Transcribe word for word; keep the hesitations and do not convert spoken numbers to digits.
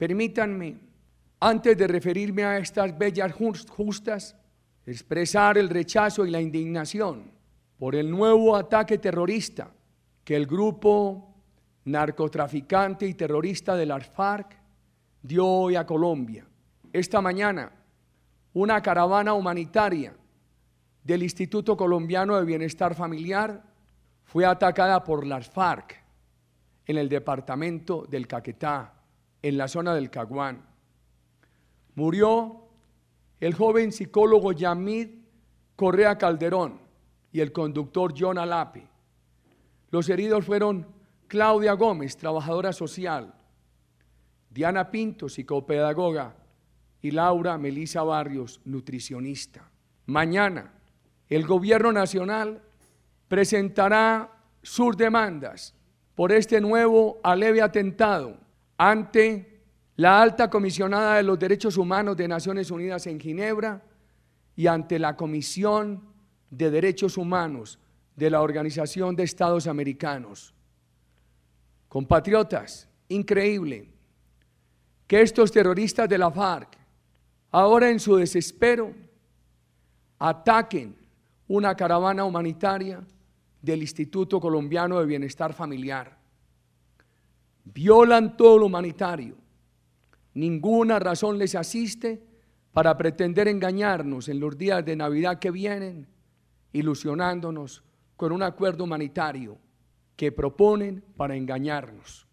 Permítanme, antes de referirme a estas bellas justas, expresar el rechazo y la indignación por el nuevo ataque terrorista que el grupo narcotraficante y terrorista de las FARC dio hoy a Colombia. Esta mañana, una caravana humanitaria del Instituto Colombiano de Bienestar Familiar fue atacada por las FARC en el departamento del Caquetá, en la zona del Caguán. Murió el joven psicólogo Yamid Correa Calderón y el conductor John Alape. Los heridos fueron Claudia Gómez, trabajadora social, Diana Pinto, psicopedagoga, y Laura Melisa Barrios, nutricionista. Mañana, el gobierno nacional presentará sus demandas por este nuevo aleve atentado ante la alta comisionada de los derechos humanos de Naciones Unidas en Ginebra y ante la Comisión de Derechos Humanos de la Organización de Estados Americanos. Compatriotas, increíble que estos terroristas de la FARC, ahora en su desespero, ataquen una caravana humanitaria del Instituto Colombiano de Bienestar Familiar. Violan todo lo humanitario. Ninguna razón les asiste para pretender engañarnos en los días de Navidad que vienen, ilusionándonos con un acuerdo humanitario que proponen para engañarnos.